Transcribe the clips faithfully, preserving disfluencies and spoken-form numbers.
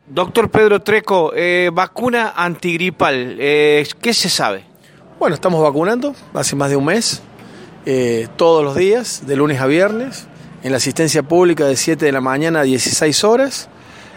Doctor Pedro Treco, eh, vacuna antigripal, eh, ¿qué se sabe? Bueno, estamos vacunando hace más de un mes, eh, todos los días, de lunes a viernes, en la asistencia pública de siete de la mañana a dieciséis horas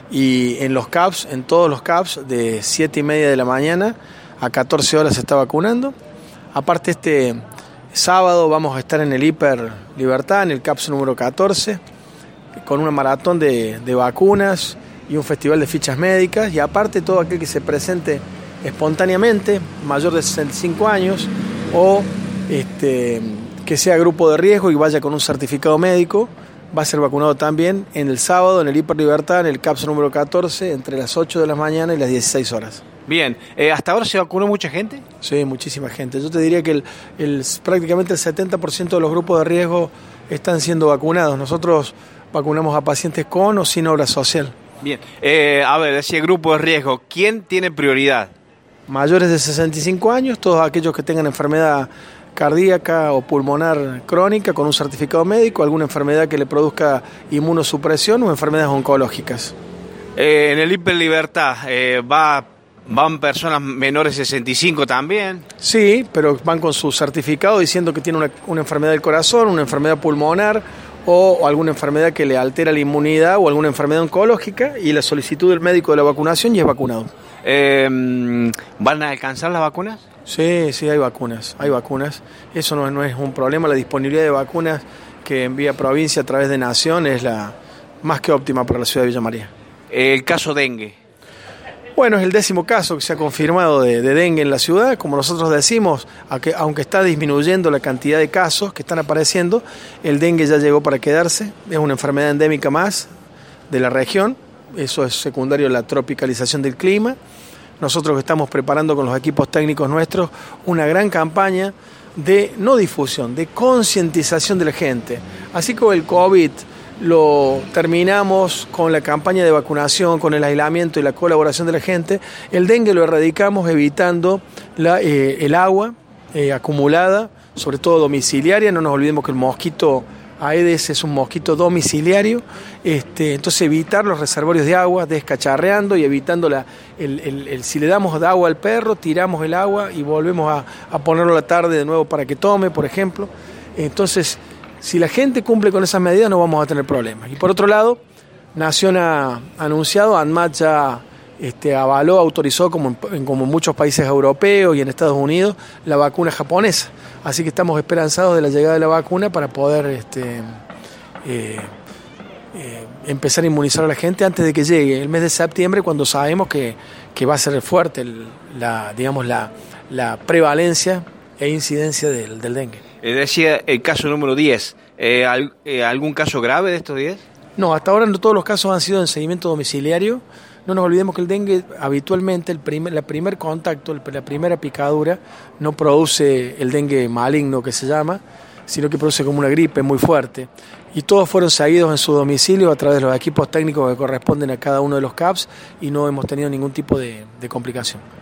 y en los C A Ps, en todos los C A Ps, de siete y media de la mañana a catorce horas se está vacunando. Aparte, este sábado vamos a estar en el Hiper Libertad, en el C A P S número catorce, con una maratón de, de vacunas y un festival de fichas médicas, y aparte todo aquel que se presente espontáneamente, mayor de sesenta y cinco años, o este, que sea grupo de riesgo y vaya con un certificado médico, va a ser vacunado también en el sábado en el Hiper Libertad, en el C A P S número catorce, entre las ocho de la mañana y las dieciséis horas. Bien, eh, ¿hasta ahora se vacunó mucha gente? Sí, muchísima gente. Yo te diría que el, el, prácticamente el setenta por ciento de los grupos de riesgo están siendo vacunados. Nosotros vacunamos a pacientes con o sin obra social. Bien, eh, a ver, ese grupo de riesgo, ¿quién tiene prioridad? Mayores de sesenta y cinco años, todos aquellos que tengan enfermedad cardíaca o pulmonar crónica con un certificado médico, alguna enfermedad que le produzca inmunosupresión o enfermedades oncológicas. Eh, en el Hiper Libertad, eh, va, ¿van personas menores de sesenta y cinco también? Sí, pero van con su certificado diciendo que tiene una, una enfermedad del corazón, una enfermedad pulmonar o, o alguna enfermedad que le altera la inmunidad o alguna enfermedad oncológica, y la solicitud del médico de la vacunación y es vacunado. Eh, ¿Van a alcanzar las vacunas? Sí, sí, hay vacunas, hay vacunas. Eso no, no es un problema. La disponibilidad de vacunas que envía provincia a través de Nación es la más que óptima para la ciudad de Villa María. El caso dengue. Bueno, es el décimo caso que se ha confirmado de, de dengue en la ciudad. Como nosotros decimos, aunque, aunque está disminuyendo la cantidad de casos que están apareciendo, el dengue ya llegó para quedarse. Es una enfermedad endémica más de la región. Eso es secundario a la tropicalización del clima. Nosotros estamos preparando con los equipos técnicos nuestros una gran campaña de no difusión, de concientización de la gente. Así como el COVID lo terminamos con la campaña de vacunación, con el aislamiento y la colaboración de la gente, el dengue lo erradicamos evitando la, eh, el agua eh, acumulada, sobre todo domiciliaria. No nos olvidemos que el mosquito Aedes es un mosquito domiciliario, este, entonces evitar los reservorios de agua, descacharreando y evitando la, el, el, el, si le damos de agua al perro, tiramos el agua y volvemos a, a ponerlo a la tarde de nuevo para que tome, por ejemplo. Entonces, si la gente cumple con esas medidas, no vamos a tener problemas. Y por otro lado, Nación ha anunciado, ANMAT ya este, avaló, autorizó, como en, como en muchos países europeos y en Estados Unidos, la vacuna japonesa. Así que estamos esperanzados de la llegada de la vacuna para poder este, eh, eh, empezar a inmunizar a la gente antes de que llegue el mes de septiembre, cuando sabemos que, que va a ser fuerte el, la, digamos, la, la prevalencia e incidencia del, del dengue. Eh, decía el caso número diez. Eh, al, eh, ¿Algún caso grave de estos diez? No, hasta ahora no todos los casos han sido en seguimiento domiciliario. No nos olvidemos que el dengue habitualmente, el primer, la primer contacto, el, la primera picadura, no produce el dengue maligno que se llama, sino que produce como una gripe muy fuerte. Y todos fueron seguidos en su domicilio a través de los equipos técnicos que corresponden a cada uno de los C A Ps y no hemos tenido ningún tipo de, de complicación.